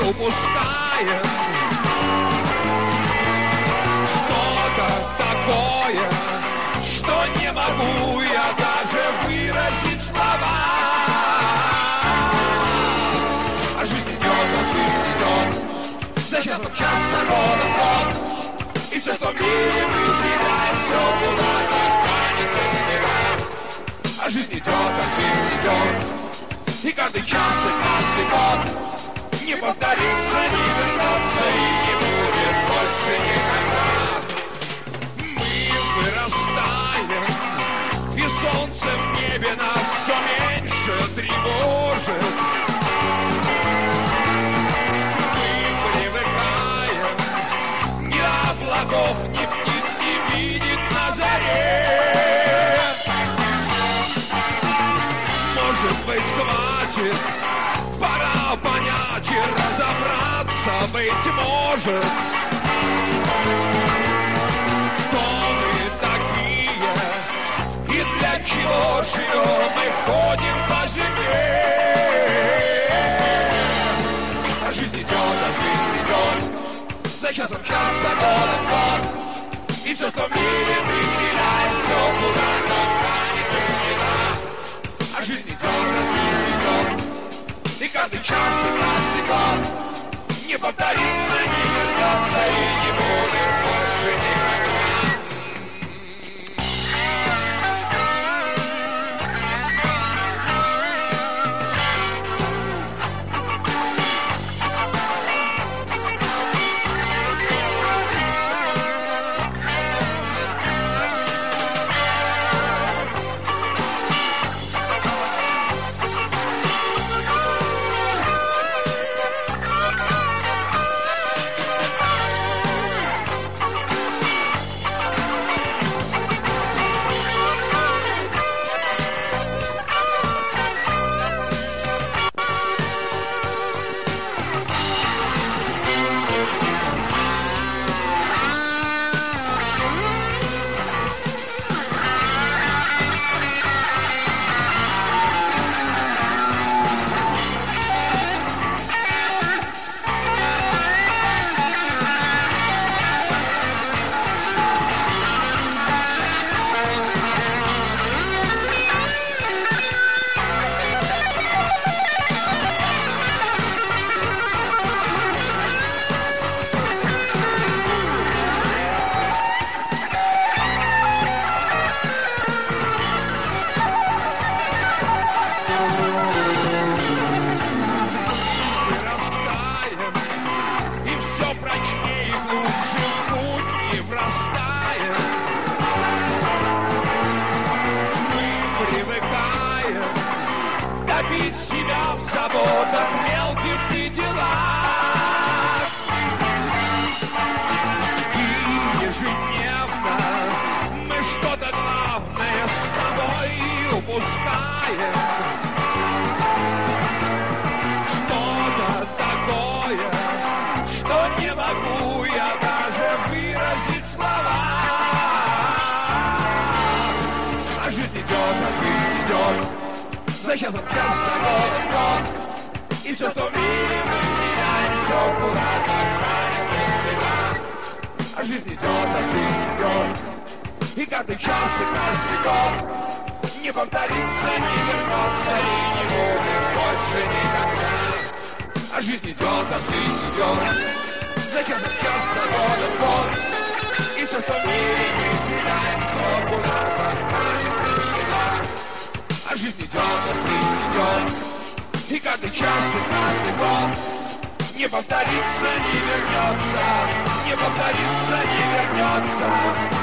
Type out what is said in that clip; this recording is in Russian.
упускаем что-то такое, что не могу я даже выразить слова. А жизнь идет, за часом час, за годом год, и все, что в мире мы теряем, все куда-то канет без следа. А жизнь идет, и каждый час, и каждый год не повторится, не вернется и не будет больше никогда. Мы вырастаем, и солнце в небе нас все меньше тревожит. Мы привыкаем ни облаков, ни птиц не видеть на заре. Может быть, хватит, пора понять и разобраться, быть может, кто мы такие и для чего живем и ходим по земле. А жизнь идет, за часом час, за годом год, и все, что в мире мы теряем, все куда-то канет без следа. А жизнь идет, и каждый час, и каждый год не повторится, не вернется и не будет больше никогда. Что-то такое, что не могу я даже выразить слова. А жизнь идет, за часом час, за годом год, и все, что в мире мы теряем, все куда-то канет без следа. А жизнь идет, и каждый час, и каждый год не повторится, не вернется и не будет больше никогда. А жизнь идет, за часом час, за годом год, и все, что в мире мы теряем, все куда-то канет без следа. А жизнь идет, и каждый час, и каждый год не повторится, не вернется, не повторится, не вернется.